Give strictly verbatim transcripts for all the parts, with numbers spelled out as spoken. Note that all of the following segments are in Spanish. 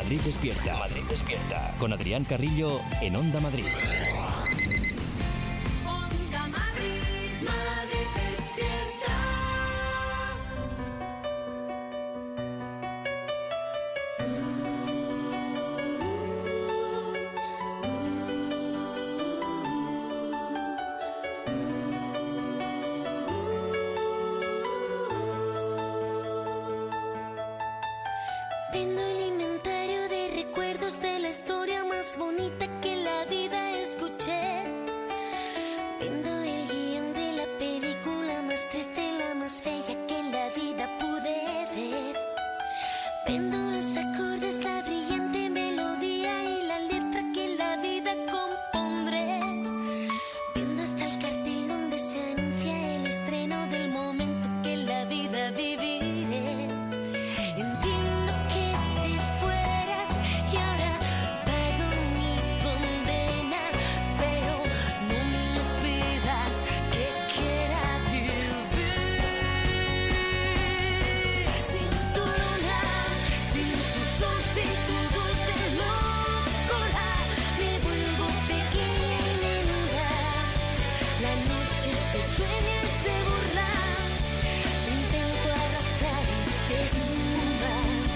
Madrid despierta. Madrid despierta. Con Adrián Carrillo en Onda Madrid. Onda Madrid, Madrid despierta. Viendo el inventario de recuerdos de la historia más bonita que en la vida escuché. Viendo el guión de la película más triste, la más bella que en la vida pude ver. Viendo los acordes, la brillante melodía y la letra que en la vida compondré. Viendo hasta el cartel donde se anuncia el estreno del momento que en la vida viviré. Entiendo que te fueras y ahora pago mi condena, pero no me pidas que quiera vivir sin tu luna, sin tu sol, sin tu dulce locura. Me vuelvo pequeña y menuda. La noche te sueña y se burla. Te intento abrazar y te esfumas.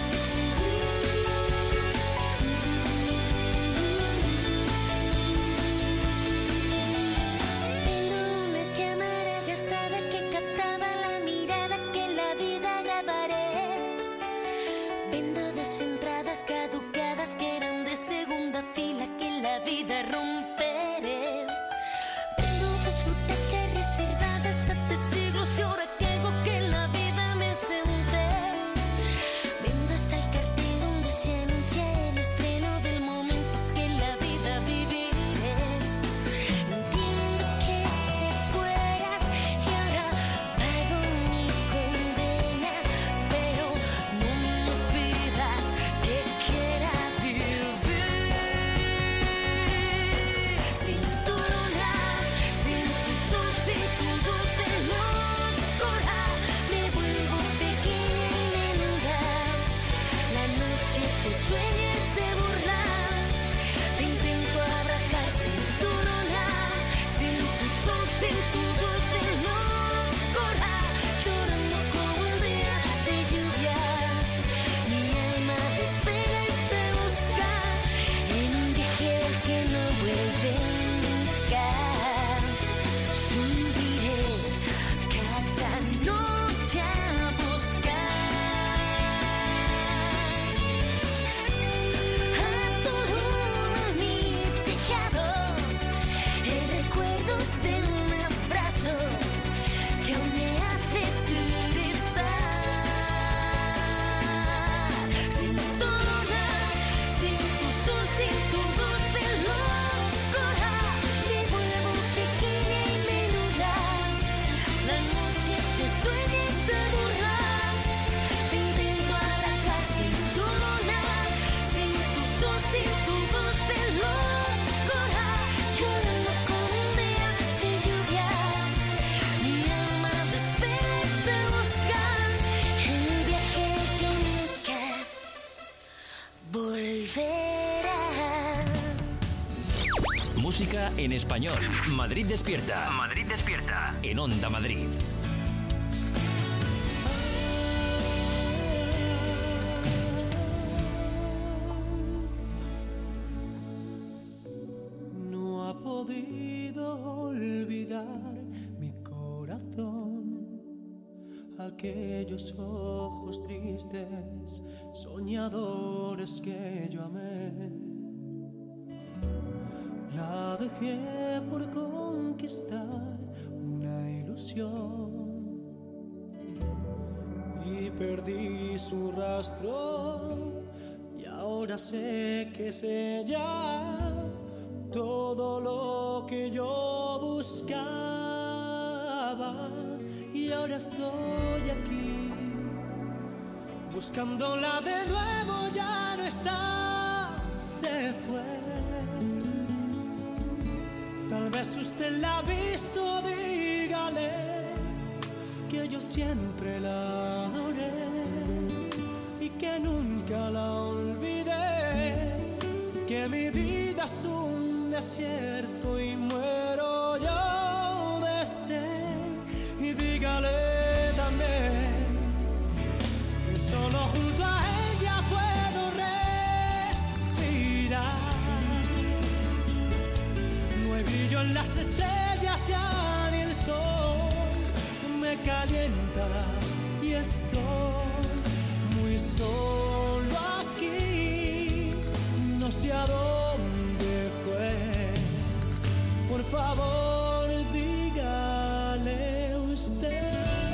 Tengo una cámara gastada que captaba la mirada que en la vida grabaré. Vendo dos entradas caducadas que eran de segunda fila que en la vida romperé. Vendo dos butacas reservadas hace siglos y ahora que hago que en la vida me senté. Vendo hasta el cartel donde se anuncia el estreno del momento que en la vida viviré. Entiendo que te fueras y ahora pago mi condena, pero no me pidas que quiera vivir sin tu luna, sin tu sol, sin tu dulce locura. Me vuelvo pequeña y menuda. La noche te sueña y se burla. Te intento abrazar sin tu luna, sin tu sol, sin tu dulce locura. Llorando como un día de lluvia. Mi alma te espera y te busca en un viaje al que no vuelve nunca. Subiré cada noche a buscar a tu luna, mi tejado, el recuerdo de un abrazo que aún me hace tiritar. Sin tu luna, sin tu sol, sin tu dulce locura. Me vuelvo pequeña y menuda. La noche te sueña y se burla. Te intento abrazar sin tu luna, sin tu sol, sin tu dulce locura. Llorando como un día de lluvia. Mi alma te espera y te busca en un viaje que nunca volverá. Música en español. Madrid despierta. Madrid despierta. En Onda Madrid. No ha podido olvidar mi corazón aquellos ojos tristes, soñadores que yo amé. La dejé por conquistar una ilusión y perdí su rastro, y ahora sé que es ella todo lo que yo buscaba, y ahora estoy aquí buscándola de nuevo. Ya no está, se fue. Tal vez usted la ha visto, dígale que yo siempre la adoré y que nunca la olvidé. que mi vida es un desierto y muero yo de sed. Y dígale también que solo junto a ella puedo respirar. No hay brillo en las estrellas ya ni el sol me calienta y estoy muy solo aquí. No sé a dónde fue. Por favor, dígale usted.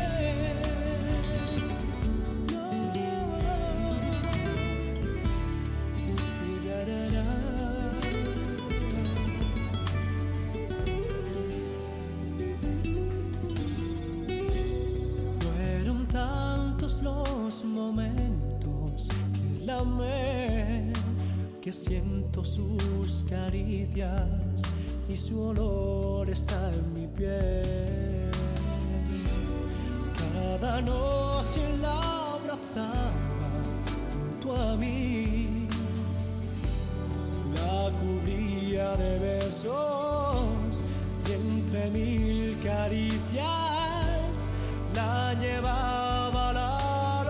No. Fueron tantos los momentos que la amé, que siento sus caricias y su olor está en mi piel. Cada noche la abrazaba junto a mí, la cubría de besos y entre mil caricias la llevaba a la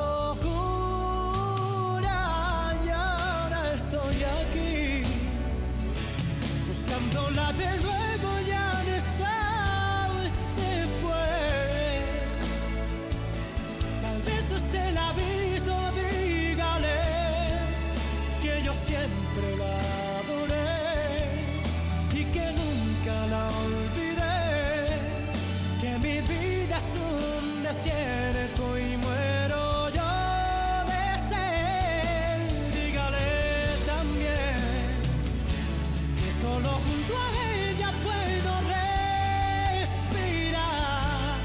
locura. Y ahora estoy aquí buscándola de nuevo, ya no está, se fue. Tal vez usted la ha visto, dígale que yo siempre la adoré y que nunca la olvidé, que mi vida es un desierto y muero yo de sed. Dígale también que solo junto a ella puedo respirar.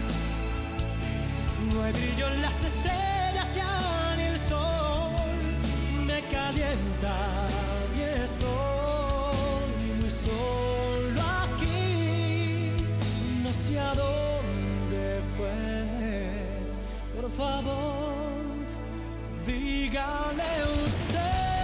No hay brillo en las estrellas ya ni el sol me calienta y estoy muy solo aquí. No sé a dónde fue. Por favor, dígale usted.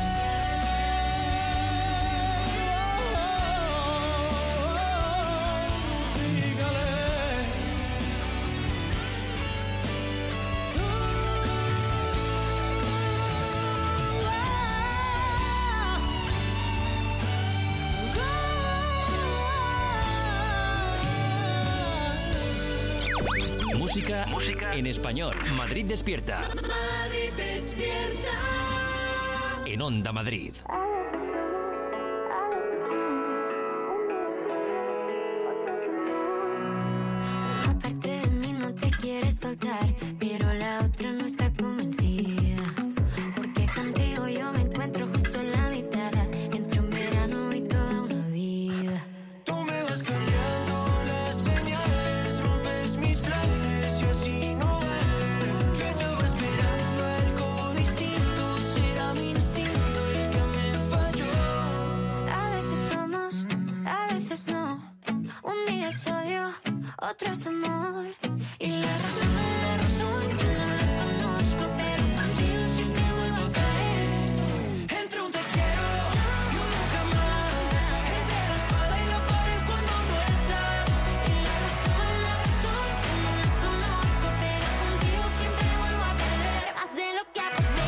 Música, música en español. Madrid despierta. Madrid despierta. En Onda Madrid. Una parte de mí no te quiere soltar, pero la otra no está convencida. Porque contigo yo me encuentro justo en la mitad, entre un verano y toda una vida. Tú me vas cambiando las señales, rompes mis planes y así no vale. Yo estaba esperando algo distinto, será mi instinto el que me falló. A veces somos, a veces no. Un día es odio, otro es amor. Y la razón, la razón yo no la conozco, pero contigo siempre vuelvo a caer. Entre un te quiero y un nunca más, entre la espada y la pared cuando no estás. Y la razón, la razón yo no la conozco, pero contigo siempre vuelvo a perder. Más de lo que aposté,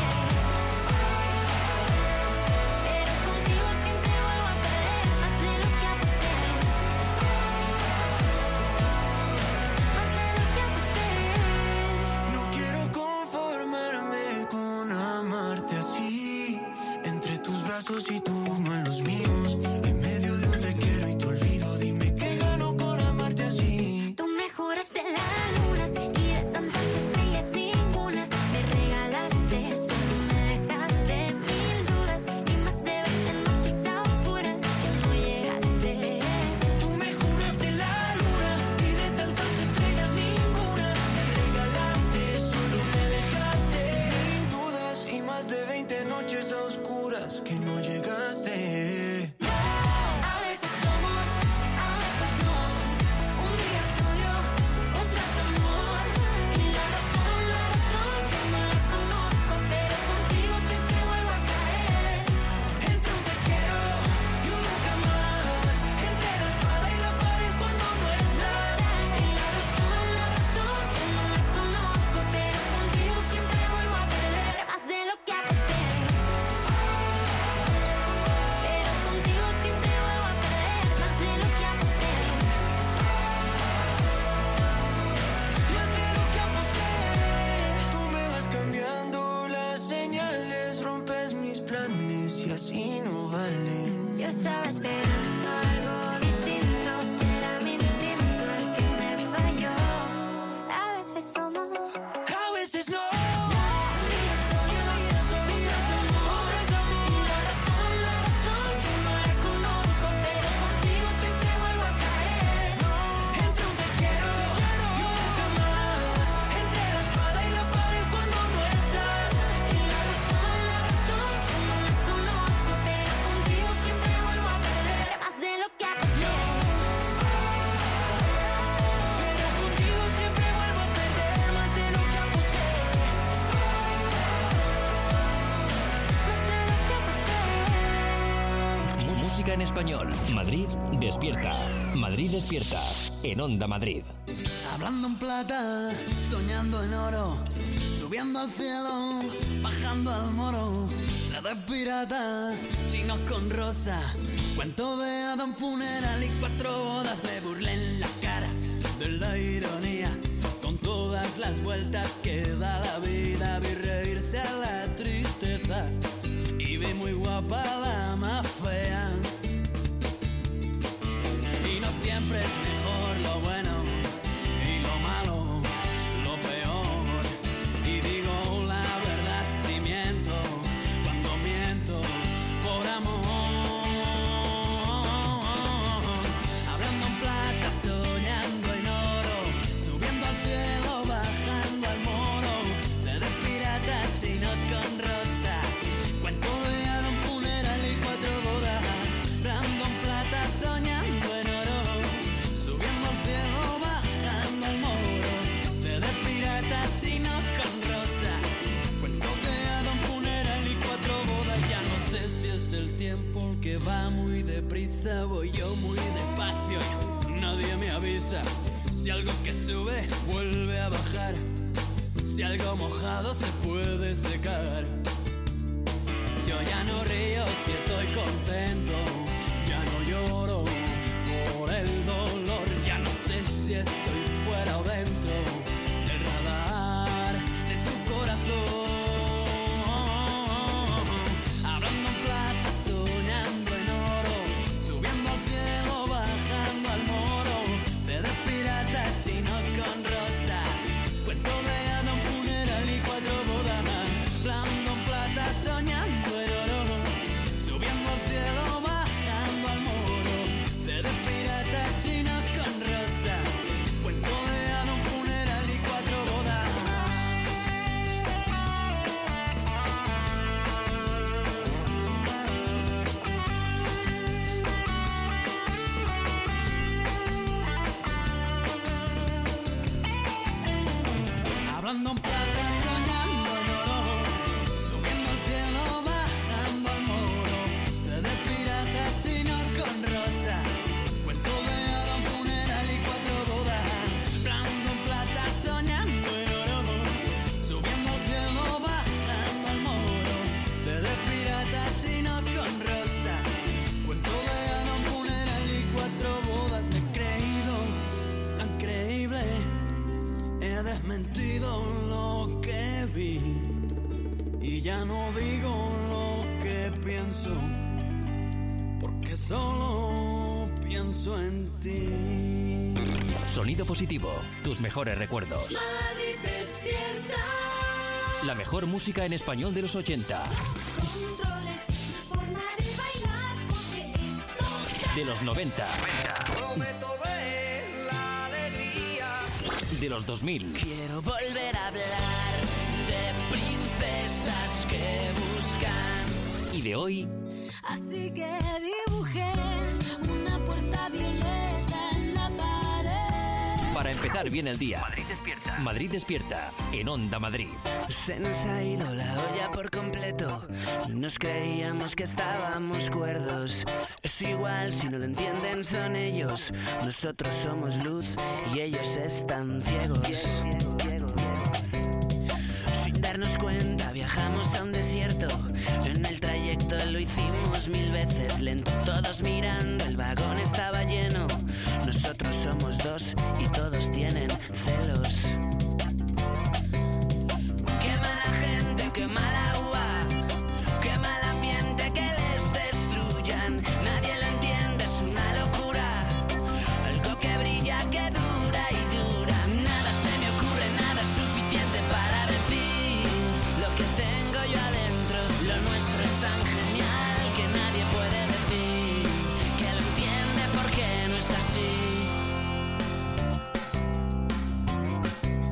pero contigo siempre vuelvo a perder. Más de lo que aposté, más de lo que aposté. No quiero conformarme con amarte así, entre tus brazos y tu mano en los míos, en medio de un te quiero y te olvido. Dime qué gano con amarte así. Tú me juraste la luna y de tantas estrellas ninguna. Me regalaste, solo me dejaste mil dudas y más de veinte noches a oscuras que no llegaste. Tú me juraste la luna y de tantas estrellas ninguna. Me regalaste, solo me dejaste mil dudas y más de veinte noches a oscuras que no llegaste. en español. Madrid despierta. Madrid despierta. En Onda Madrid. Hablando en plata, soñando en oro, subiendo al cielo, bajando al moro. C D pirata, chinos con rosa, cuento de Adam funeral y cuatro bodas. Me burlé en la cara de la ironía, con todas las vueltas que da la vida. Vi reírse a la tristeza y vi muy guapa la más fea. Y no siempre es mejor lo bueno y lo malo, lo peor. Y digo la verdad si miento, cuando miento por amor. Hablando en plata, soñando en oro, subiendo al cielo, bajando al moro. C D pirata, chino con rosa, cuento de Adam funeral y cuatro bodas. Hablando en plata, soñando en oro, subiendo al cielo, bajando al moro. C D pirata, chino con rosa, cuento de Adam funeral y cuatro bodas. Ya no sé si es el tiempo el que va muy deprisa, voy yo muy despacio y nadie me avisa. Si algo que sube vuelve a bajar, si algo mojado se puede secar. Yo ya no río si estoy contento, ya no lloro por el dolor. Ya no sé si estoy fuera o dentro del radar de tu corazón. Hablando en plata, soñando en oro, subiendo al cielo, bajando al moro. C D pirata, chino con rosa, cuento de Adam funeral y cuatro bodas. Hablando en plata, soñando en oro, subiendo al cielo, bajando al moro. C D pirata, chino con rosa, cuento de Adam funeral y cuatro bodas. Hablando en plata, soñando en oro, subiendo al cielo, bajando al moro. C D pirata, chino con rosa, cuento de Adam funeral y cuatro bodas. Hablando en plata, soñando en oro, subiendo al cielo, bajando al moro. C D pirata, chino con rosa, cuento de Adam funeral y cuatro bodas. Me he creído lo increíble, he desmentido lo que vi y ya no digo lo que pienso, porque solo pienso en ti. Sonido positivo. Tus mejores recuerdos. Madrid despierta. La mejor música en español de los ochenta. Controles, forma de bailar, porque esto De los noventa. Prometo ver la alegría. De los dos mil. Quiero volver a hablar de princesas que buscan. Y de hoy. Así que dibujé una puerta violeta en la pared. Para empezar bien el día. Madrid despierta. Madrid despierta. En Onda Madrid. Se nos ha ido la olla por completo. Nos creíamos que estábamos cuerdos. Es igual, si no lo entienden son ellos. Nosotros somos luz y ellos están ciegos. Sin darnos cuenta viajamos a un desierto. En el trayecto lo hicimos mil veces lento. Todos mirando, el vagón estaba lleno. Nosotros somos dos y todos tienen celos. Qué mala gente, qué mal agua, qué mal ambiente que les destruyan. Nadie lo entiende, es una locura. Algo que brilla, que dura y dura. Nada se me ocurre, nada es suficiente para decir lo que tengo yo adentro. Lo nuestro es tan genial que nadie puede decir que lo entiende porque no es así.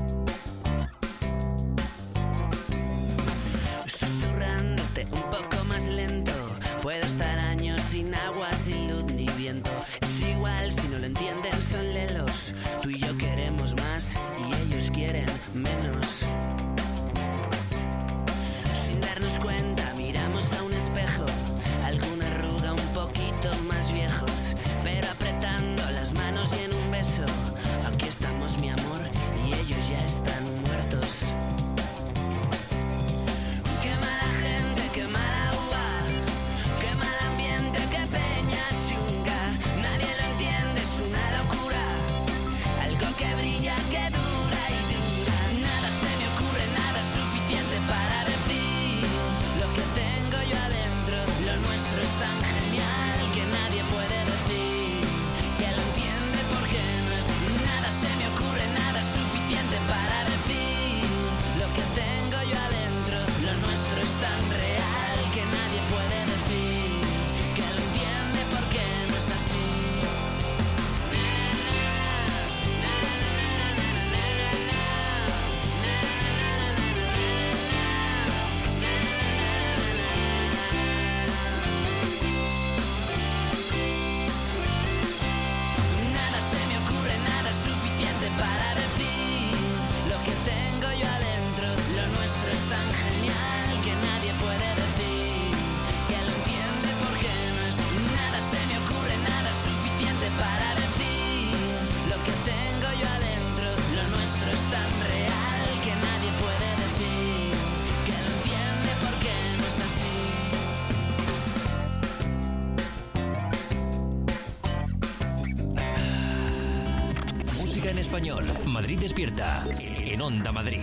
música en español. Madrid Despierta, en Onda Madrid.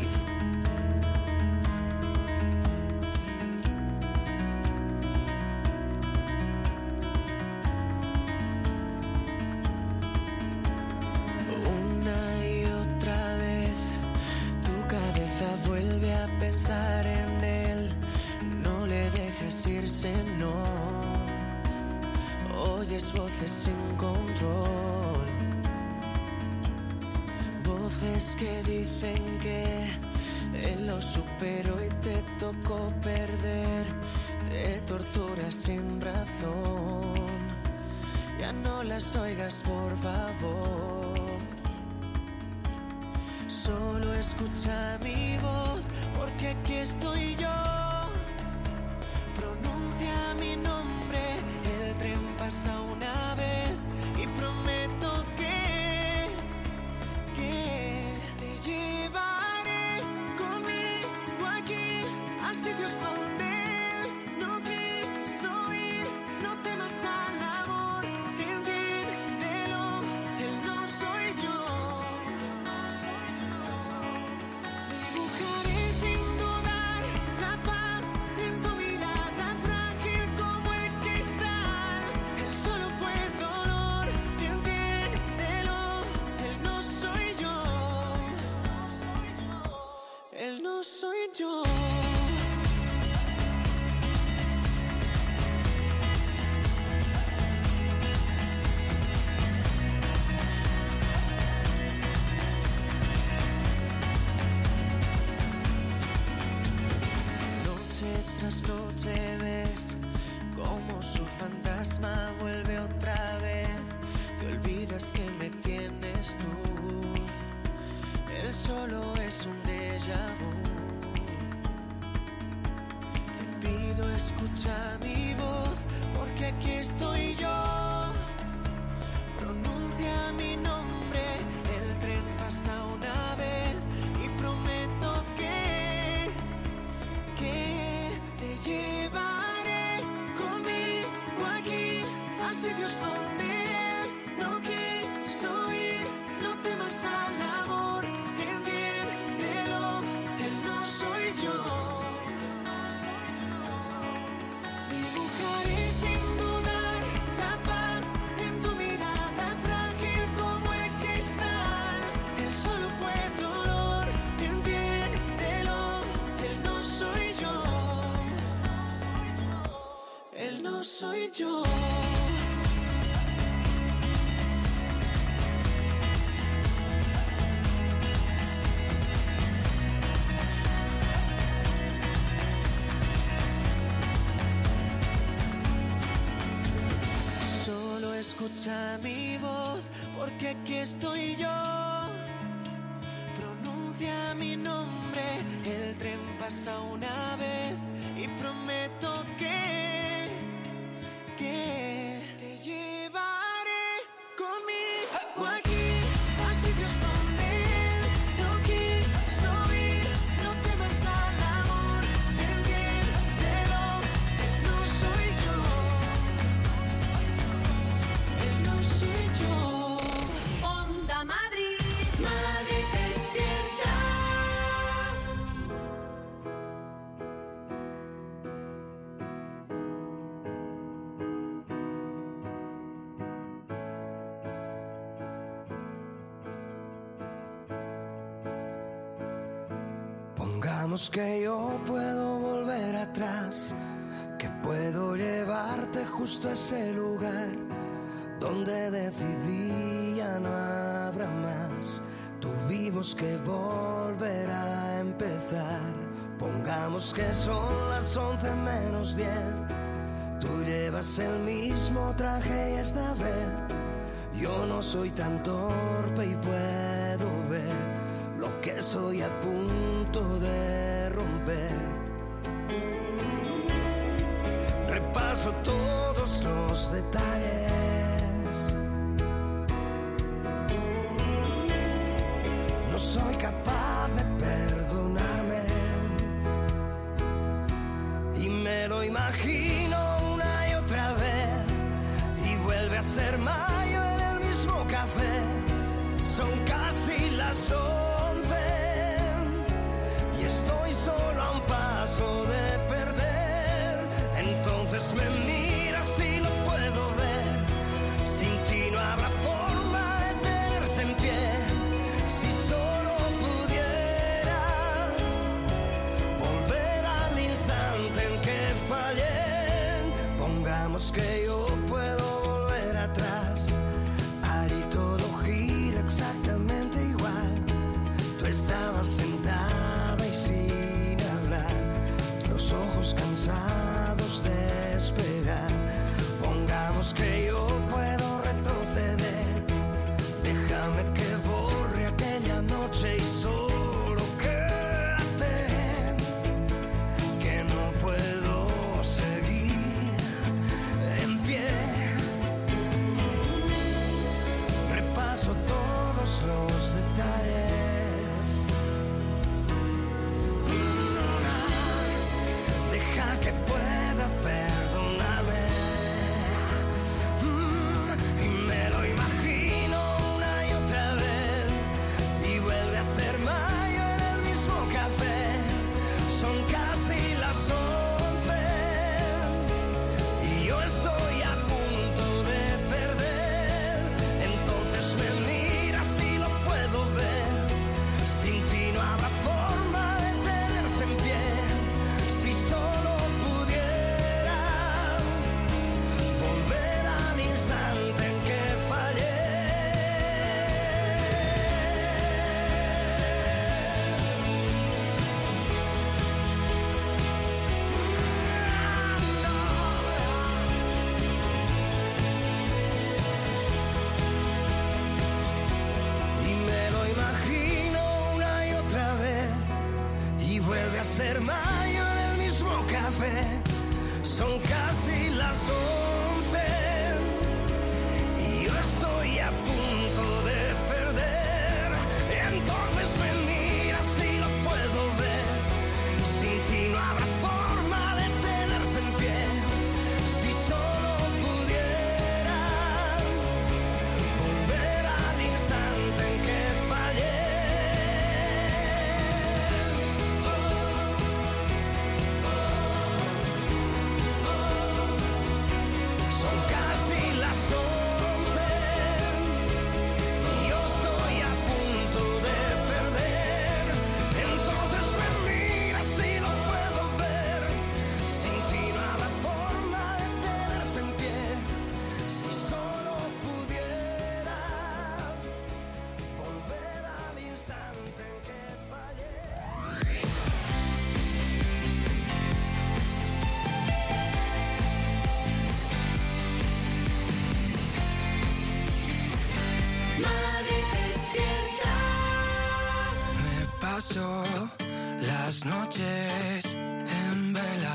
Una y otra vez tu cabeza vuelve a pensar en él. No le dejes irse, no. Oyes voces sin control, voces que dicen que él lo superó y te tocó perder. Te torturas sin razón, ya no las oigas por favor. Solo escucha mi voz, porque aquí estoy yo. Pronuncia mi nombre, el tren pasa una vez y prometo que, que te llevaré conmigo aquí a sitios donde él no quiso ir. No temas al amor, entiéndelo, él no soy yo. Dibujaré sin dudar la paz en tu mirada frágil como el cristal. Él solo fue dolor, entiéndelo, él no soy yo. Él no soy yo. Noche tras noche ves como su fantasma vuelve otra vez. Te olvidas que me tienes tú, él solo es un déjà vu. Te pido escucha mi voz, porque aquí estoy yo. Pronuncia mi nombre, el tren pasa una vez y prometo que, que te llevaré conmigo aquí a sitios donde él no quiso ir. No temas al amor, entiéndelo, él no soy yo. Dibujaré sin dudar la paz en tu mirada frágil como el cristal. Él solo fue dolor, entiéndelo, él no soy yo. Él no soy yo. Solo escucha mi voz, porque aquí estoy yo. Pronuncia mi nombre, el tren pasa una vez y prometo que, que te llevaré conmigo aquí a sitios donde él no quiso ir. No temas al amor, entiéndelo, él no soy yo. Él no soy yo. Onda Madrid, Madrid despierta. Pongamos que yo puedo volver atrás, que puedo llevarte justo a ese lugar donde decidí ya no habrá más. Tuvimos que volver a empezar. Pongamos que son las once menos diez. Tú llevas el mismo traje y esta vez yo no soy tan torpe y puedo ver lo que soy a punto de romper. Repaso todos los detalles. No soy capaz de perdonarme y me lo imagino una y otra vez y vuelve a ser mayo en el mismo café. Son son casi las once y estoy solo a un paso de perder. Entonces me miras y lo puedo ver. Sin ti no habrá forma de tenerse en pie. Si solo pudiera volver al instante en que fallé, pongamos que yo puedo volver atrás. Allí todo gira exactamente igual. Tú estabas sentada y sin hablar, los ojos cansados de esperar. Pongamos que yo puedo retroceder. Déjame que borre aquella noche y solo quédate, que no puedo seguir en pie. Repaso todos los detalles. Deja que pueda perdonarme. Y me lo imagino una y otra vez. Y vuelve a ser mayo en el mismo café. Son casi las once y yo estoy a punto de perder. Entonces me miras y lo puedo ver. Sin ti no habrá forma de tenerse en pie. Si solo pudiera volver al instante en que fallé. Y me lo imagino una y otra vez. Y vuelve a ser mayo en el mismo café. Son casi las once y yo estoy a punto de perder. Entonces me miras y lo puedo ver. Sin ti no habrá forma de tenerse en pie. Si solo pudiera volver al instante en que fallé. Son casi las once y yo estoy a punto de perder. Entonces me miras y lo puedo ver. Sin ti no habrá forma de tenerse en pie. Si solo pudiera volver al instante en que fallé. Madrid despierta. Me paso las noches en vela.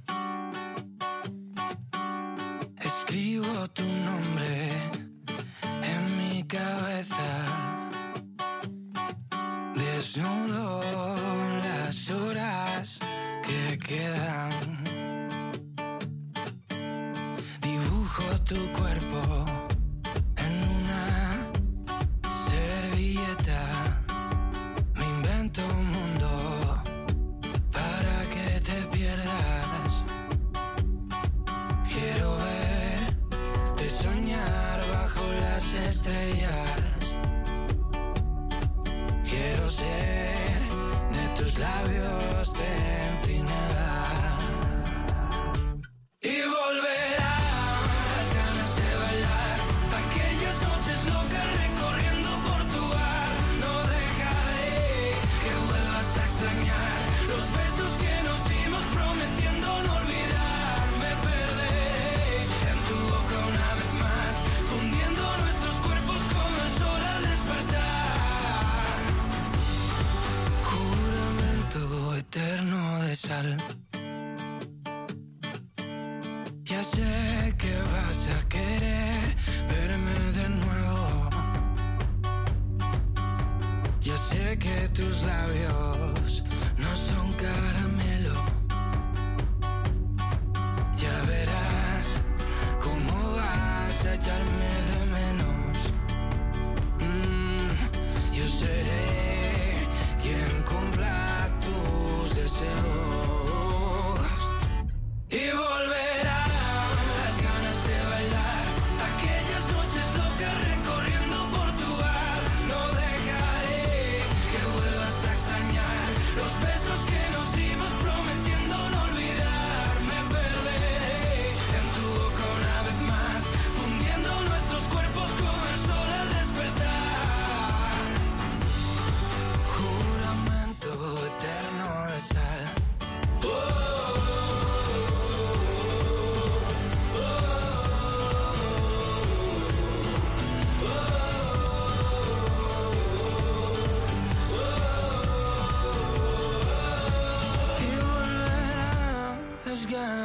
Escribo tu nombre en mi cabeza. Desnudo las horas que quedan. Dibujo tu cuerpo en una servilleta. Me invento un mundo para que te pierdas. Quiero verte soñar bajo las estrellas. Quiero ser de tus labios centinela. Y volverán las ganas de bailar. Aquellas noches locas recorriendo Portugal. No dejaré que vuelvas a extrañar los besos que nos dimos prometiendo no olvidar. Me perderé en tu boca una vez más, fundiendo nuestros cuerpos como el sol al despertar. Juramento eterno de sal. Ya sé que vas a querer verme de nuevo. Ya sé que tus labios no son caramelo. Ya verás cómo vas a echarme de menos. Mm,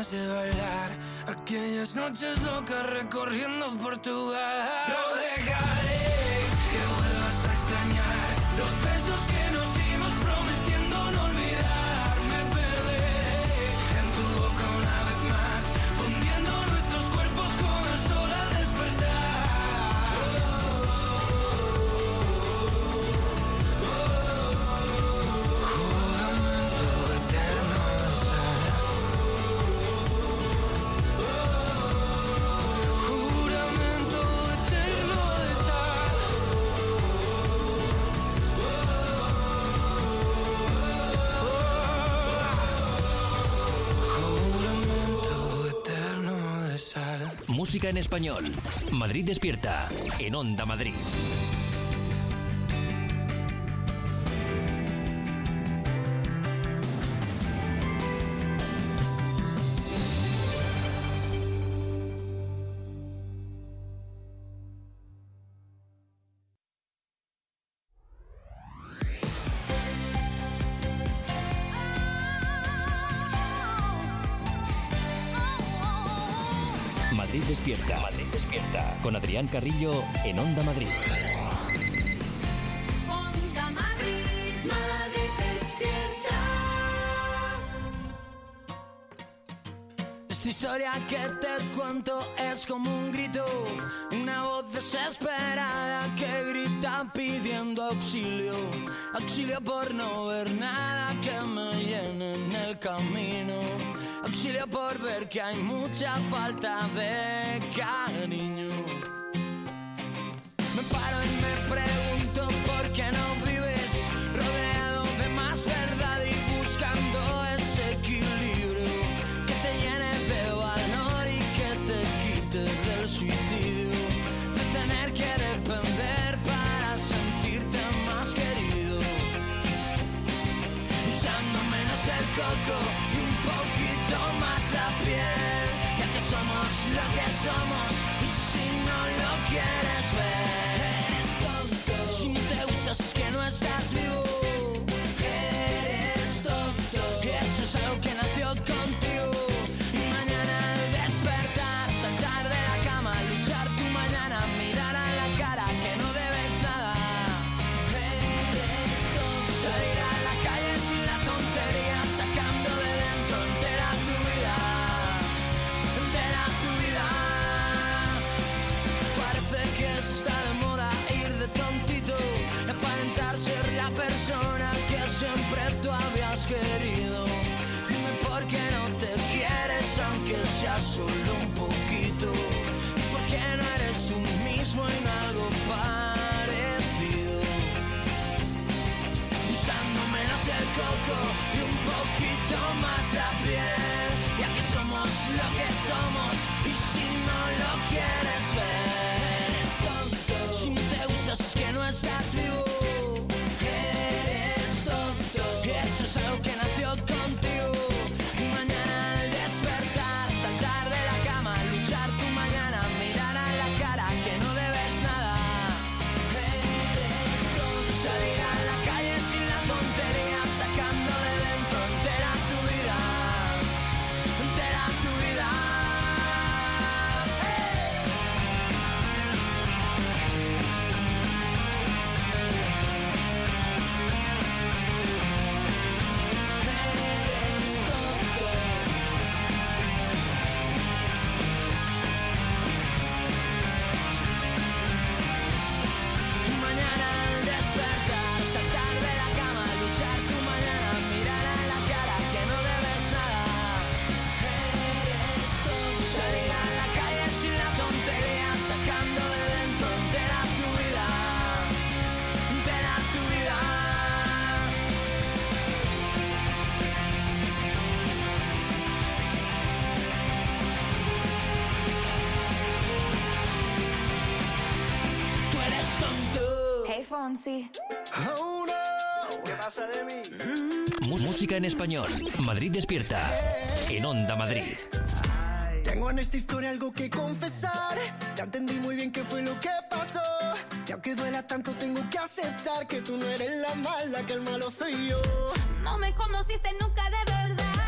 ganas de bailar aquellas noches locas recorriendo Portugal. No dejaré que vuelvas a extrañar los besos que nos dimos prometiendo no olvidar. Me perderé en tu boca una vez más, fundiendo nuestros cuerpos con el sol al despertar. Juramento eterno de sal. Juramento eterno de sal. Juramento eterno de sal. Música en español. Madrid Despierta. En Onda Madrid. Madrid Despierta. Madrid Despierta. Con Adrián Carrillo en Onda Madrid. Onda Madrid, Madrid despierta. Esta historia que te cuento es como un grito, una voz desesperada que grita pidiendo auxilio, auxilio por no ver nada que me llene en el camino, auxilio por ver que hay mucha falta de cariño. Me paro y me pregunto por qué no vives rodeado de más verdad y buscando ese equilibrio que te llene de valor y que te quite del suicidio, de tener que depender para sentirte más querido, usando menos el coco y un poquito más la piel, ya que somos lo que somos y si no lo quieres ver, eres tonto. Si no te gustas es que no estás vivo, eres tonto, que eso es algo que nació contigo. Y mañana al despertar, saltar de la cama, luchar tu mañana, mirar a la cara que no debes nada, eres tonto. Salir a la calle sin la tontería, sacando de dentro entera tu vida, entera tu vida. Parece que está de moda ir de tontito y aparentar ser la persona que siempre tú habías querido. Dime por qué no te quieres aunque sea solo un poquito, y por qué no eres tú mismo en algo parecido, usando menos el coco y un poquito más la piel, ya que somos lo que somos y si no lo quieres ver, eres tonto. Si no te gustas es que no estás vivo, eres tonto, que eso es algo que nació contigo. Y mañana al despertar, saltar de la cama, luchar tu mañana, mirar a la cara que no debes nada, eres tonto. Salir a la calle sin la tontería, sacando de dentro entera tu vida, entera tu vida. Eres tonto. Y mañana al despertar, saltar de la cama, luchar tu mañana, mirar a la cara que no debes nada, eres tonto. Salir a la calle sin la tontería, sacando de dentro entera tu vida, entera tu vida. Tú eres tonto. Hey Fonsi. Oh no, ¿qué pasa de mí? Mu- Música en español. Madrid Despierta. En Onda Madrid. Tengo en esta historia algo que confesar. Ya entendí muy bien qué fue lo que pasó. Y aunque duela tanto tengo que aceptar que tú no eres la mala, que el malo soy yo. No me conociste nunca de verdad. Y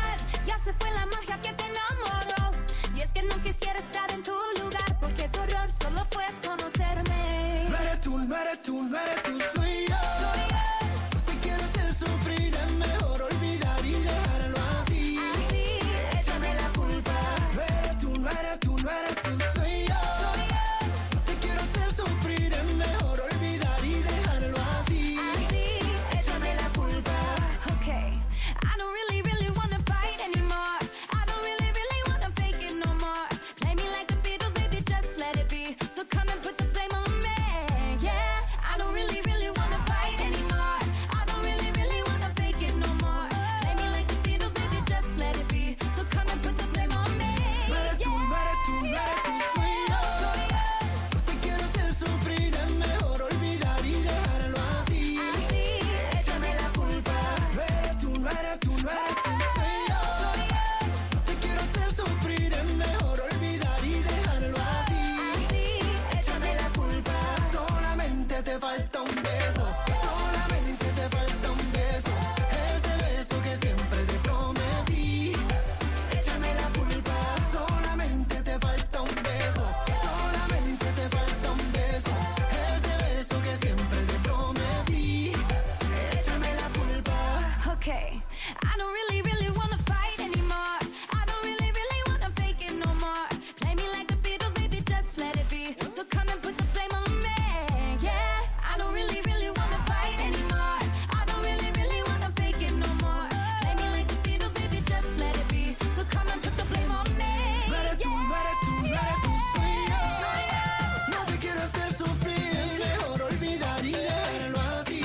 Ya se fue la magia que te enamoró. Y es que no quisiera estar en tu lugar, porque tu error solo fue conocerme. No eres tú, no eres tú, no eres tú, soy yo. Soy yo. No te quiero hacer sufrir, es mejor olvidar y dejarlo así. Así, Échame la culpa. No eres tú, no eres tú, no eres tú, soy yo. soy yo. No te quiero hacer sufrir, es mejor olvidar y dejarlo así. Así, Échame la culpa. okay. I don't really, really wanna fight anymore. I don't really, really wanna fake it no more. Play me like the Beatles, baby, just let it be. So come and put the flame on me, yeah. I don't really, really wanna fight anymore. I don't really, really wanna fake it no more. Play me like the Beatles, baby, just let it be. So come and put the flame on me, No eres tú, no eres tú, no eres tú, soy yo. soy yo. No te quiero hacer sufrir, es mejor olvidar y dejarlo así. Así, Échame la culpa. No eres tú, no eres tú, no eres tú, soy yo. soy yo. No te quiero hacer sufrir, es mejor olvidar y dejarlo así. Así, Échame la culpa. Solamente te falta un beso. Solamente te falta un beso. Ese beso que siempre te prometí. Échame la culpa. Solamente te falta un beso. Solamente te falta un beso. Ese beso que siempre te prometí. Échame la culpa. okay. I don't really, really wanna fight anymore. I don't really, really wanna fake it no more. Play me like the Beatles, baby, just let it be. So come and put the flame on me, yeah. I don't really, really wanna fight anymore. I don't really, really wanna fake it no more. Play me like the Beatles, baby, just let it be. So come and put the flame on me, No eres tú, no eres tú, no eres tú, soy yo. soy yo. No te quiero hacer sufrir, es mejor olvidar y dejarlo así.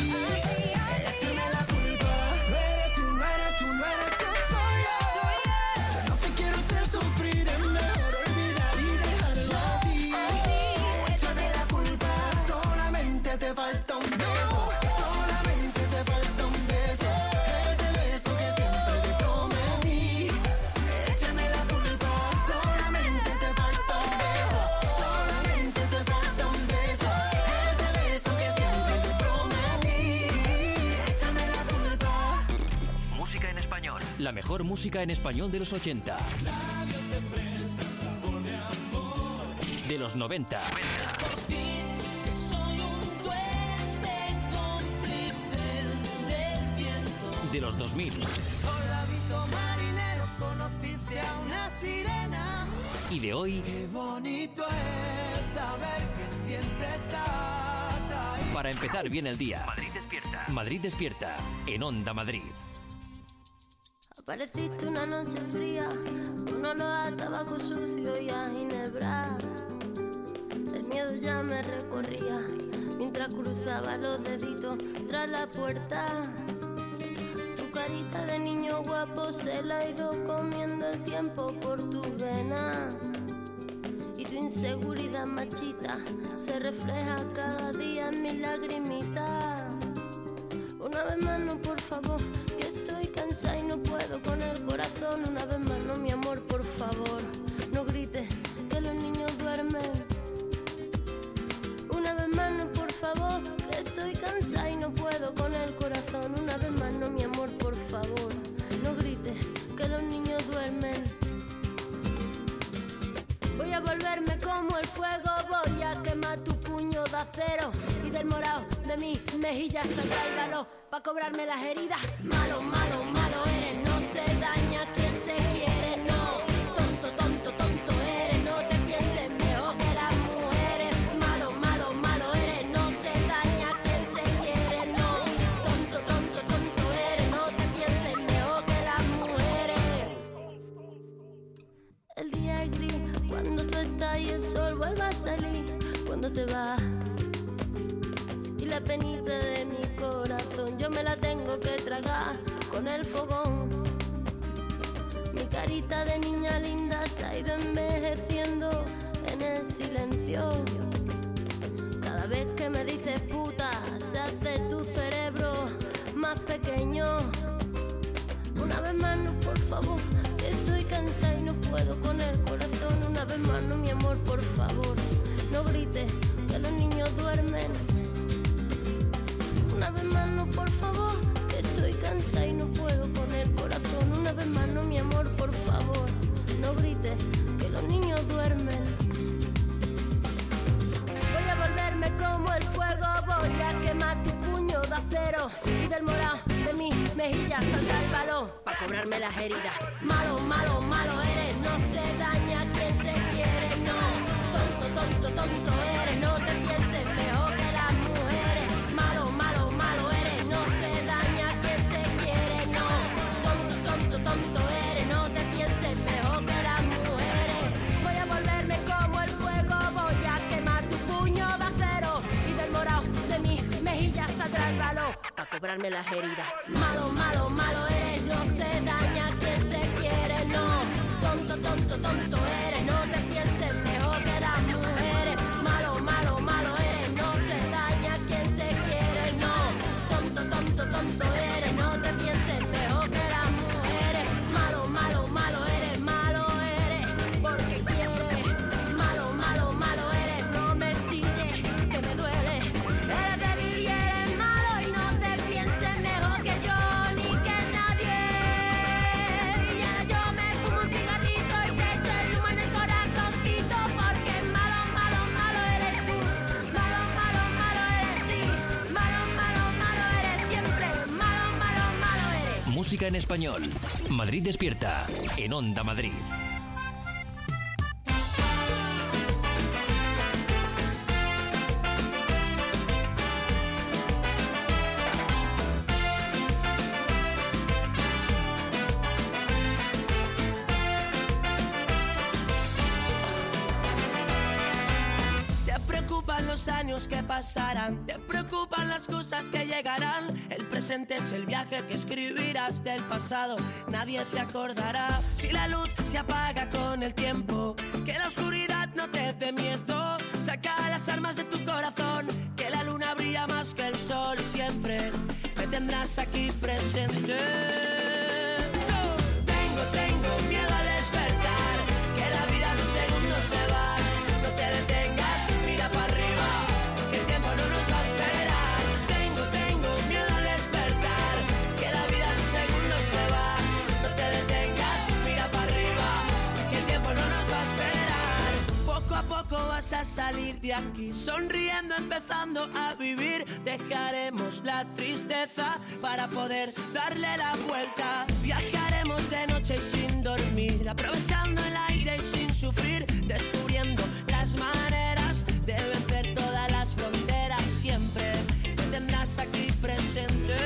Échame la culpa. No eres tú, no eres tú, no eres tú, soy yo. Soy yo. No te quiero hacer sufrir, es mejor olvidar y dejarlo así. Échame la culpa. Solamente te falta un beso. Solamente te falta un beso. Ese beso que siempre te prometí. Échame la culpa. Solamente te falta un beso. Solamente te falta un beso. Ese beso que siempre te prometí. Échame la culpa. Música en español. La mejor música en español de los ochenta. De los noventa. Soy un duende cómplice del viento. De los dos mil. Soldadito marinero, conociste a una sirena. Y de hoy. Qué bonito es saber que siempre estás ahí. Para empezar bien el día. Madrid despierta. Madrid despierta. En Onda Madrid. Apareciste una noche fría, un olor a tabaco sucio y a ginebra. El miedo ya me recorría mientras cruzaba los deditos tras la puerta. Tu carita de niño guapo se la ha ido comiendo el tiempo por tus venas. Y tu inseguridad machita se refleja cada día en mis lagrimitas. Una vez más no, por favor, que estoy cansada y no puedo con el corazón. Una vez más no, mi amor, por favor, no grites que los niños duermen. Una vez más no, por favor, que estoy cansada y no puedo con el corazón. Una vez más no, mi amor, por favor, no grites que los niños duermen. Voy a volverme como el fuego, voy a quemar tu puño de acero y del morado de mis mejillas saldrá el valor pa' cobrarme las heridas. Malo, malo, malo eres, no se daña quien se quiere, no. Tonto, tonto, tonto eres, no te pienses mejor que las mujeres. Malo, malo, malo eres, no se daña quien se quiere, no. Tonto, tonto, tonto eres, no te pienses mejor que las mujeres. El día es gris cuando tú estás y el sol vuelve a salir cuando te vas. Y la penita de mi corazón yo me la tengo que tragar con el fogón. Mi carita de niña linda se ha ido envejeciendo en el silencio. Cada vez que me dices puta se hace tu cerebro más pequeño. Una vez más no, por favor, que estoy cansada y no puedo con el corazón. Una vez más no, mi amor, por favor, no grites que los niños duermen. Una vez más no, por favor, que estoy cansada y no puedo con el corazón. Una vez más no, mi amor, por quema tu puño de acero y del morado de mis mejillas saldrá el balón para cobrarme las heridas. Malo, malo, malo eres, no se daña quien se quiere, no. Tonto, tonto, tonto eres, no te pienses mejor que las mujeres. Malo, malo, malo eres, no se daña quien se quiere, no. Tonto, tonto, tonto eres, no te pienses mejor que las mujeres. Voy a volverme como el fuego, voy a quemar tu puño de acero y del morado de mis mejillas saldrá el balón para cobrarme las heridas. Malo, malo, malo eres, no se daña quien se quiere, no. Tonto, tonto, tonto eres, no te pienses mejor que las mujeres. Malo, malo, malo eres, no se daña quien se quiere, no. Tonto, tonto, tonto eres, no te pienses mejor que las mujeres. Malo, malo, malo eres, malo eres, porque quieres. Malo, malo, malo eres, no me chilles, que me duele. Eres débil y eres malo y no te pienses mejor que yo ni que nadie. Y ahora yo me fumo un cigarrito y te echo el humo en el corazoncito, porque malo, malo, malo eres tú. Malo, malo, malo eres sí. Malo, malo, malo eres siempre. Malo, malo, malo eres. Música en español. Madrid Despierta, en Onda Madrid. Te preocupan los años que pasarán, te preocupan las cosas que llegarán. El presente es el viaje que escribirás del pasado. Nadie se acordará si la luz se apaga con el tiempo. Que la oscuridad no te dé miedo. Saca las armas de tu corazón, que la luna brilla más que el sol. Siempre me tendrás aquí presente. Tengo, tengo miedo al despertar, que la vida en un segundo se va. No te detengas, mira para arriba, que el tiempo no nos va a esperar. Tengo, tengo miedo al despertar, que la vida en un segundo se va. No te detengas, mira para arriba, que el tiempo no nos va a esperar. Poco a poco vas a salir de aquí, sonriendo, empezando a vivir. Dejaremos la tristeza para poder darle la vuelta. Viajaremos de noche y sin dormir, aprovechando el aire y sin sufrir, descubriendo las maneras de vencer todas las fronteras. Siempre me tendrás aquí presente.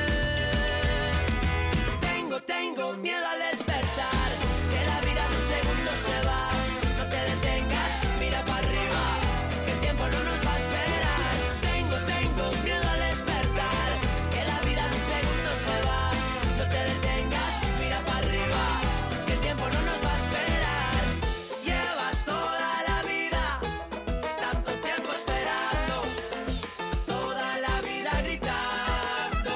Tengo, tengo miedo al despertar, que la vida en un segundo se va. No te detengas, mira para arriba, que el tiempo no nos va a esperar. Tengo, tengo miedo al despertar, que la vida en un segundo se va. No te detengas, mira para arriba, que el tiempo no nos va a esperar. Llevas toda la vida, tanto tiempo esperando, toda la vida gritando.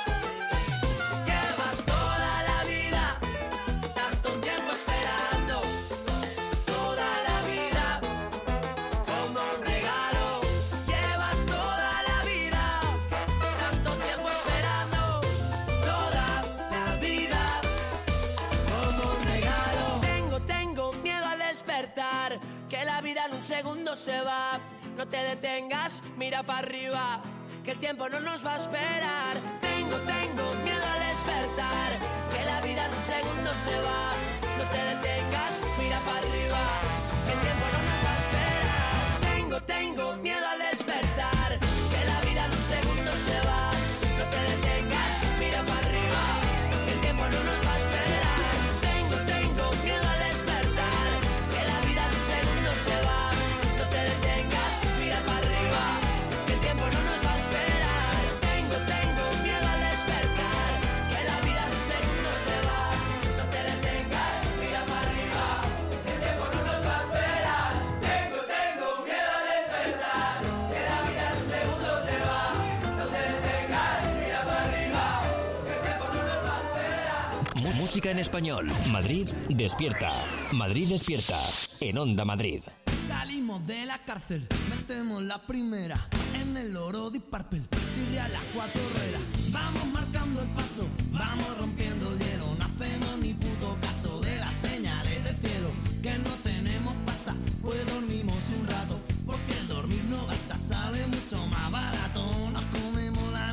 Llevas toda la vida, tanto tiempo esperando, toda la vida como un regalo. Llevas toda la vida, tanto tiempo esperando, toda la vida como un regalo. Tengo, tengo miedo al despertar, que la vida en un segundo se va. No te detengas, mira para arriba, que el tiempo no nos va a esperar. Tengo, tengo miedo al despertar, que la vida en un segundo se va. No te detengas, mira para arriba, que el tiempo no nos va a esperar. Tengo, tengo miedo al despertar, que la vida en un segundo se va. No te detengas, mira para arriba, que el tiempo no nos va a esperar. Tengo, tengo miedo al despertar, que la vida en un segundo se va. No te detengas, mira para arriba, que el tiempo no nos va a esperar. Tengo, tengo miedo al despertar, que la vida en un segundo se va. No te detengas, mira para arriba, que el tiempo no nos va a esperar. Tengo, tengo miedo al despertar, que la vida en un segundo se va. No te detengas, mira para arriba, que el tiempo no nos va a esperar. Mú- Música en español. Madrid Despierta. Madrid Despierta, en Onda Madrid. Salimos de la cárcel, metemos la primera en el oro de Purple, chirria las cuatro ruedas. Vamos marcando el paso, vamos rompiendo el hielo. No hacemos ni puto caso de las señales del cielo. Que no tenemos pasta, pues dormimos un rato, porque el dormir no gasta, sale mucho más barato. Nos comemos la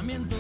pensamiento.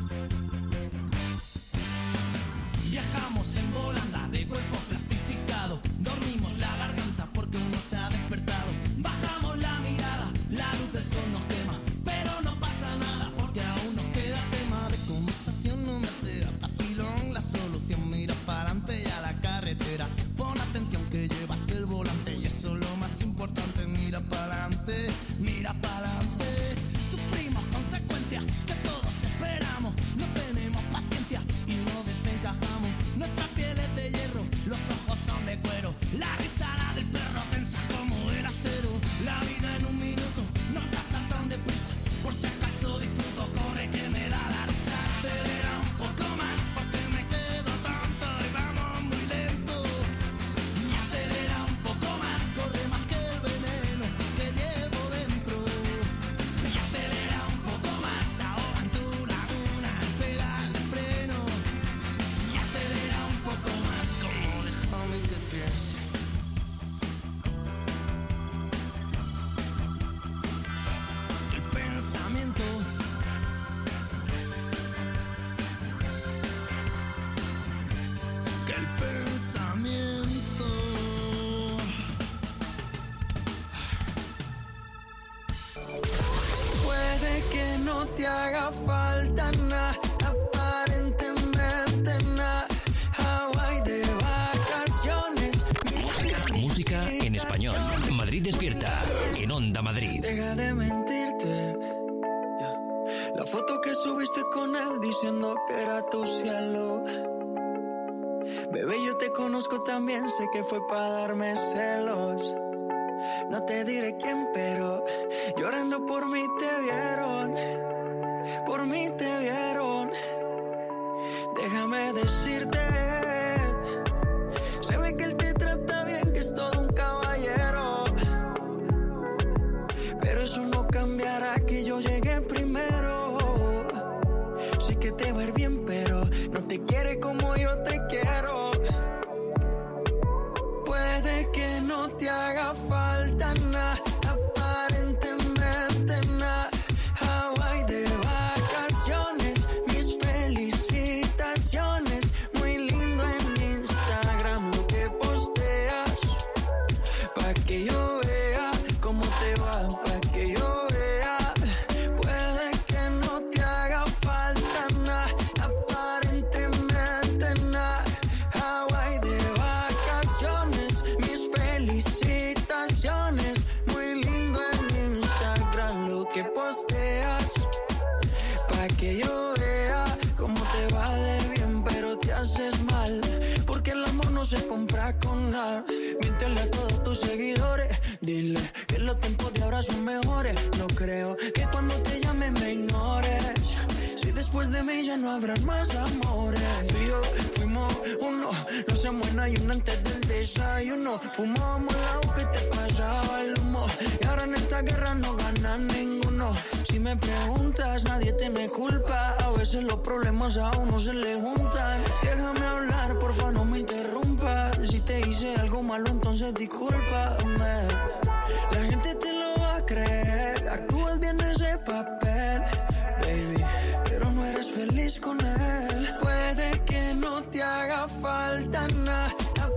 Viajamos en volanda de cuerpo plastificado. Dormimos la garganta porque uno se ha despertado. Bajamos la mirada, la luz del sol nos quema. Pero no pasa nada porque aún nos queda tema de conversación. No me sea vacilón la solución. Mira para adelante y a la carretera. Pon atención que llevas el volante y eso es lo más importante. Mira para adelante, mira para adelante. Sufrimos consecuencias que todos esperamos. No tenemos paciencia y no desencajamos. Nuestra piel es de hierro, los ojos son de cuero. La risa la del perro tensa como el acero. La vida en un minuto no pasa tan deprisa. Por si acaso disfruto, corre que me da la risa. Acelera un poco más porque me quedo tonto y vamos muy lento. Y acelera un poco más, corre más que el veneno que llevo dentro. Y acelera un poco más, ahoga en tu laguna el pedal de freno. Y acelera un poco más, como déjame que piense. El pensamiento. Que el pensamiento. Puede que no te haga falta nada, aparentemente nada. Hawái de vacaciones. Música en español. Madrid despierta. En Onda Madrid. Deja de mentirte. Yeah. La foto que subiste con él diciendo que era tu cielo. Bebé, yo te conozco también, sé que fue para darme celos. No te diré quién, pero llorando por mí te vieron. Por mí te vieron. Déjame decirte, se ve que él te trata bien, que es todo un caballero. Pero eso no cambiará que yo llegué primero. Sé que te va a ir bien, pero no te quiere como yo te quiero. Puede que no te haga falta nada, aparentemente nada. Hawái de vacaciones, mis felicitaciones. Muy lindo en Instagram lo que posteas, pa' que yo vea cómo te va, pa' que yo vea. Puede que no te haga falta nada, aparentemente nada. Hawái de vacaciones, mis felicitaciones. Muy lindo en Instagram lo que posteas, pa' que yo vea cómo te va de bien, pero te haces mal, porque el amor no se compra con nada. Miéntele a todos tus seguidores, dile que los tiempos de ahora son mejores. No creo que cuando te llame me ignores, si después de mí ya no habrán más amores. Tú y yo fuimos uno, no se muera y uno antes del desayuno. Fumábamos el agua que te pasaba el humo, y ahora en esta guerra no gana ninguno. Si me preguntas, nadie tiene culpa, a veces los problemas a uno se le juntan. Déjame hablar, porfa, no me interrumpas. Si te hice algo malo, entonces discúlpame. La gente te lo va a creer, actúas bien ese papel, baby, pero no eres feliz con él. Puede que no te haga falta nada,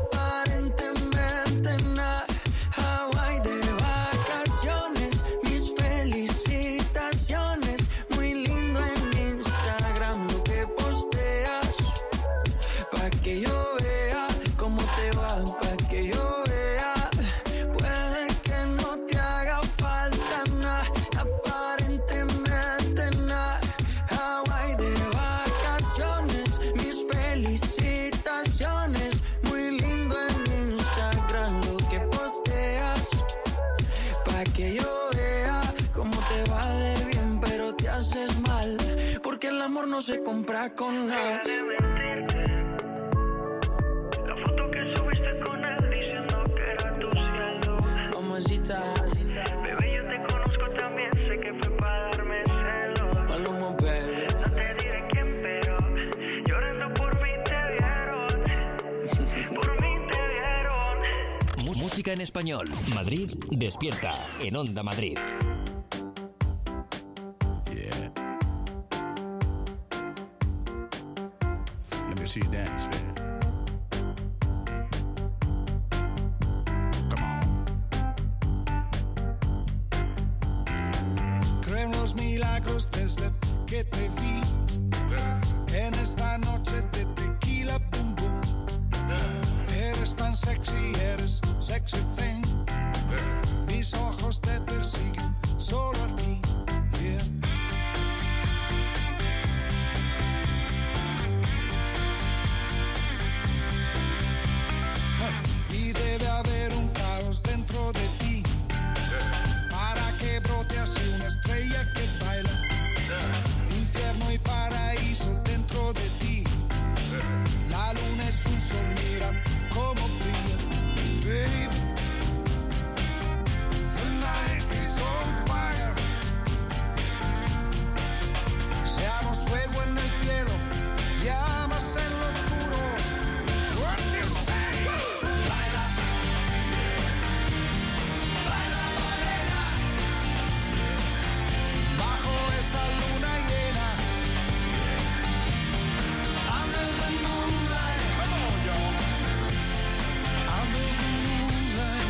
aparentemente nada. Hawái de vacaciones, mis felicitaciones. Muy lindo en Instagram lo que posteas, pa' que yo vea cómo te va, pa' que yo vea. Puede que no te haga falta nada, aparentemente nada. Hawái de vacaciones, mis felicitaciones. Muy lindo en Instagram lo que posteas, pa' que yo vea cómo te va de bien, pero te haces mal, porque el amor no se compra con nada. La foto que subiste con él diciendo que era tu cielo. Mamacita, bebé, yo te conozco también, sé que fue para darme celos. Maluma, baby. No te diré quién, pero llorando por mí te vieron. Por mí te vieron. Música en español. Madrid despierta. En Onda Madrid. Yeah. see you dance, baby. Come on. Creo en los milagros desde que te vi. En esta noche de tequila, boom, boom. Eres tan sexy, eres sexy thing. Mis ojos te persiguen solo a ti, yeah. Y debe haber un caos dentro de ti para que brote así una estrella que baila. Infierno y paraíso dentro de ti. La luna es un sol, mira cómo brilla, baby. The night is on fire. Seamos fuego en el cielo, llamas en lo oscuro. What do you say? Baila, baila morena, bajo esta luna llena. Under the moonlight, come on, y'all. Under the moonlight.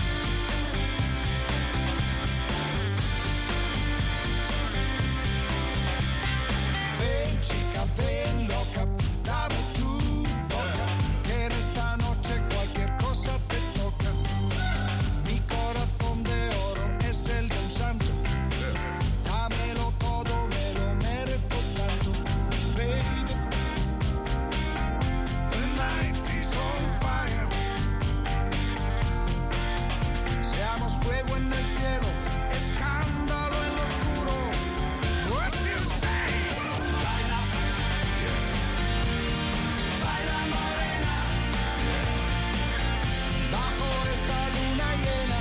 Ven chica, ven loca, dame tu boca, que en esta noche cualquier cosa te toca. Mi corazón de oro es el de un santo. Dámelo todo, me lo merezco tanto, baby. The night is on fire. Seamos fuego en el cielo, escándalo en lo oscuro. What do you say? Baila, baila morena, bajo esta luna llena.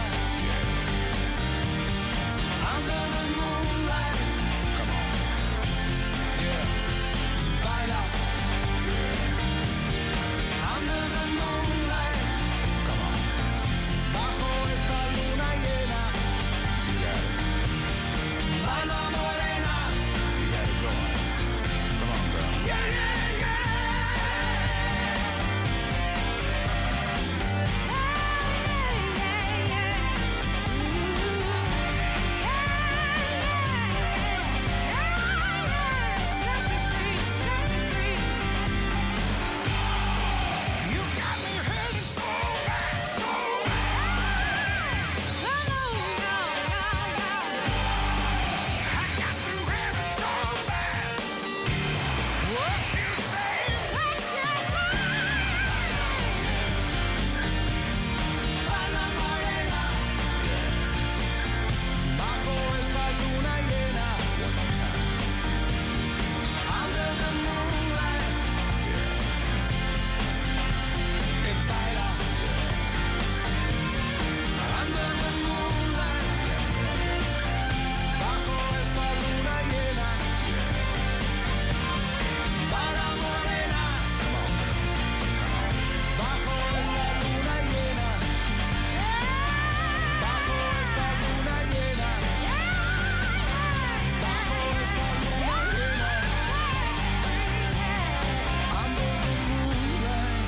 Under the moonlight, come on, yeah. Baila, under the moonlight, come on, bajo esta luna llena. Baila morena, You got it going. Come on, girl. yeah, yeah, yeah. You got me hurting so bad, so bad. I got you hurting so bad. What do you say? Baila morena, bajo esta luna llena. Under the moonlight, eh, baila. Under the moonlight, bajo esta luna llena. Baila morena, bajo esta luna llena. Bajo esta luna llena. Bajo esta luna llena. Under the moonlight.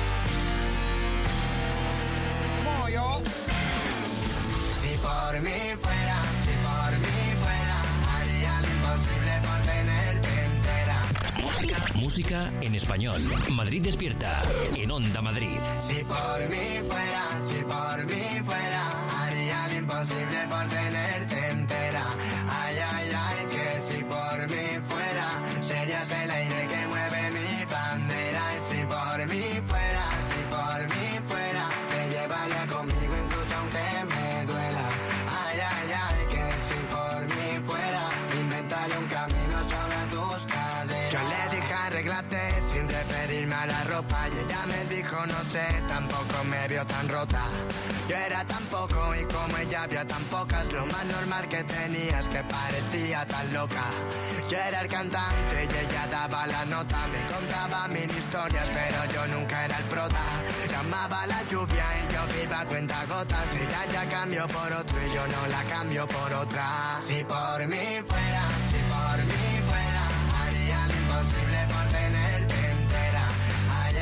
Come on, y'all. Si por mí fuera, si por mí fuera, haría lo imposible por tenerte entera. Música, música en español. Madrid despierta. En Onda Madrid. Si por mí fuera, si por mí fuera, haría lo imposible por tenerte entera. Ay, ay, ay, que si por mí fuera, serías el aire que mueve mi bandera. Y si por mí fuera, si por mí fuera, te llevaría conmigo incluso aunque me duela. Ay, ay, ay, que si por mí fuera, inventaría un camino sobre tus caderas. Yo le dije arréglate sin referirme a la ropa y ella me dijo no sé, tampoco me vio tan rota. Yo era tan poco y como ella había tan pocas, lo más normal que tenía es que parecía tan loca. Yo era el cantante y ella daba la nota, me contaba mil historias pero yo nunca era el prota. Llamaba la lluvia y yo iba a cuenta gotas, ella ya cambió por otro y yo no la cambio por otra. Si por mí fuera, si por mí fuera, haría lo imposible por tenerte entera. Ay,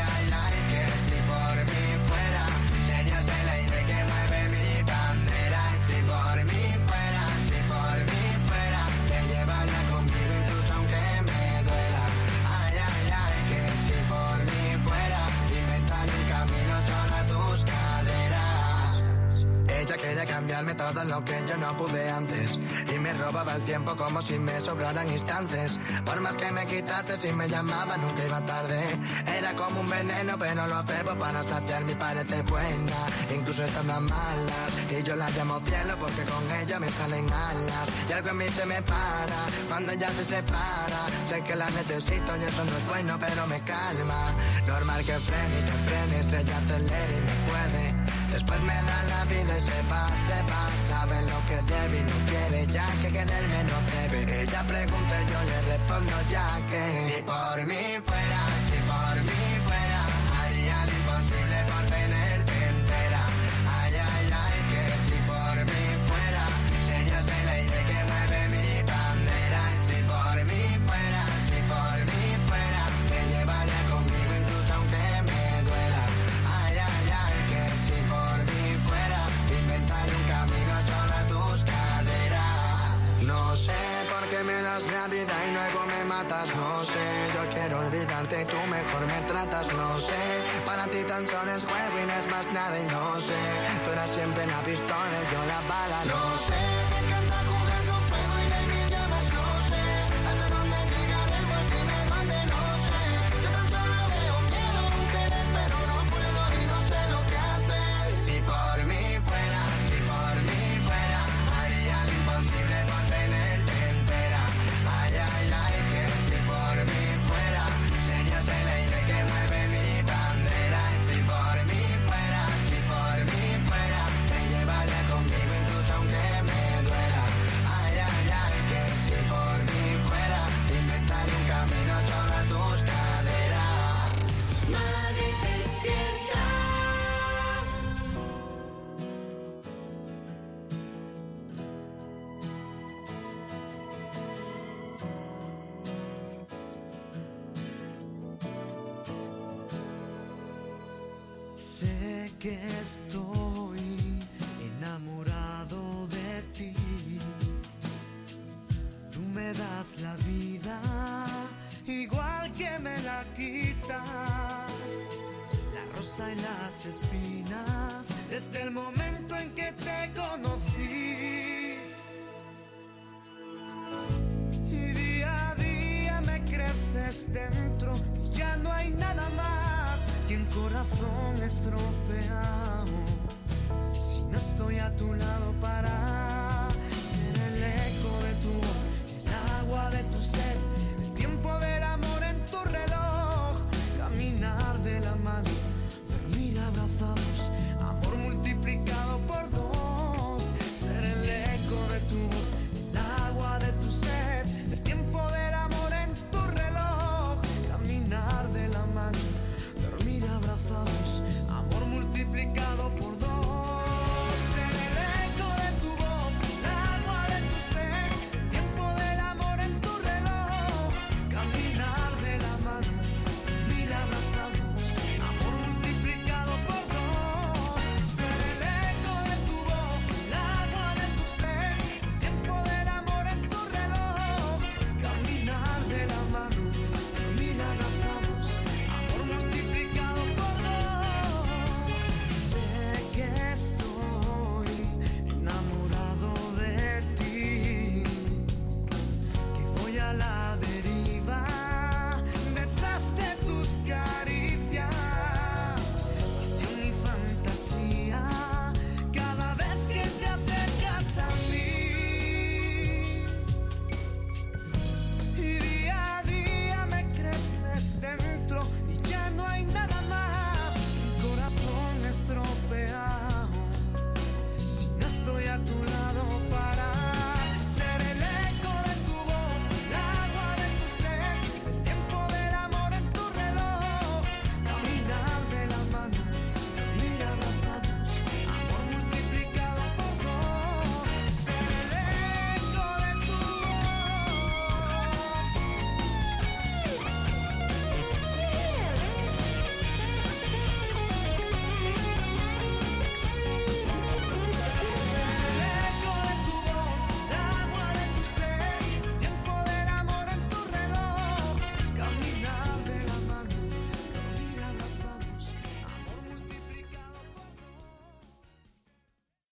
Ella quiere cambiarme todo lo que yo no pude antes y me robaba el tiempo como si me sobraran instantes. Por más que me quitase, si me llamaba nunca iba tarde. Era como un veneno, pero lo bebo para saciarme y parece buena, incluso estando malas. Y yo la llamo cielo porque con ella me salen alas. Y algo en mí se me para cuando ella se separa. Sé que la necesito y eso no es bueno, pero me calma. Normal que frene y te frenes, ella acelera y me puede. Después me da la vida y se va, se va. Sabe lo que debe y no quiere ya que quererme no debe. Ella pregunta y yo le respondo ya que si por mí fuera, si por mí fuera, haría lo imposible por tenerte entera. Ay, ay, ay, que si por mí fuera, serías el aire que mueve mi bandera. Si por mí fuera, si por mí fuera, te llevaría conmigo incluso aunque me duela. Ay, ay, ay, que si por mí fuera, inventar un camino solo a tus caderas. No sé por qué me das la vida y luego me matas, no sé. Yo quiero olvidarte y tú mejor me tratas, no sé. Para ti tan solo es juego y no es más nada y no sé. Tú eras siempre la pistola y yo la bala, no sé. Me encanta jugar con fuego y hay mil llamas, no sé. Hasta dónde llegaremos, dime dónde, no sé. Yo tan solo veo miedo, un querer pero no puedo y no sé lo que hacer. Si por mí fuera, si por mí fuera, haría lo imposible por tenerte entera. Ay, ay, ay, que si por mí fuera, serías el aire que mueve mi bandera. Si por mí fuera, si por mí fuera, te llevaría conmigo incluso aunque me duela. Ay, ay, ay, que si por mí fuera, inventar un camino solo a tus caderas. Madrid despierta. Sé que estoy enamorado de ti. Tú me das la vida, igual que me la quitas. La rosa y las espinas, desde el momento en que te conocí. Y día a día me creces dentro, y ya no hay nada más que un corazón estropeado.